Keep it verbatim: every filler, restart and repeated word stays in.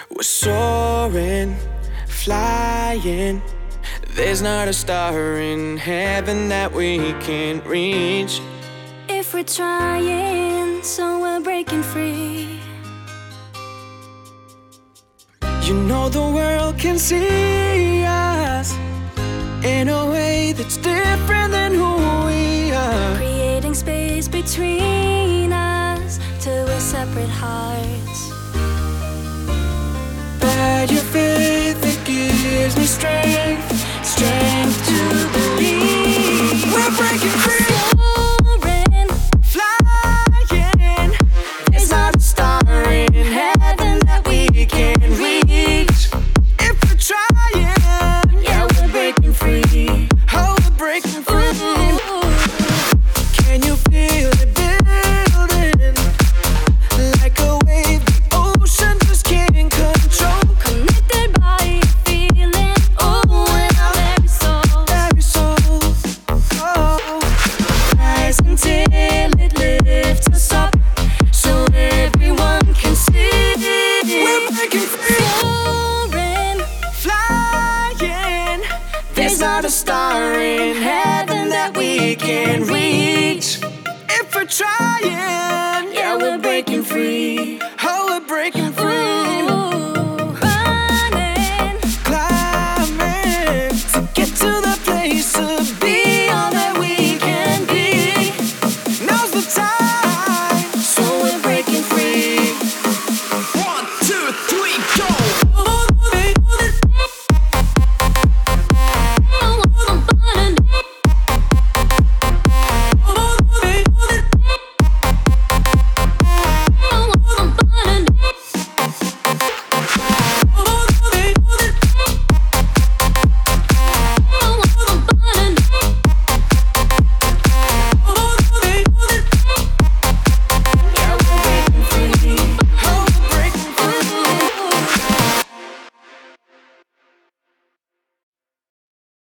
We're soaring, flying. There's not a star in heaven that we can't reach. If we're trying, so we're breaking free. You know the world can see us in a way that's different than who we are. Creating space between us till we're separate hearts. By your faith, it gives me strength, strength to believe we're breaking free. Soaring, Flying, there's not a star in heaven that we can't reach. If we're trying, yeah, we're breaking free. oh, we're breaking free. Ooh. Can you feel it building? Like a wave the ocean just can't control. Connected by a feeling, ooh, in our very soul. Every soul, oh, Rise until it lifts us up, so everyone can see. we're breaking free. Soaring, Flying, there's not a star in heaven that we can't reach.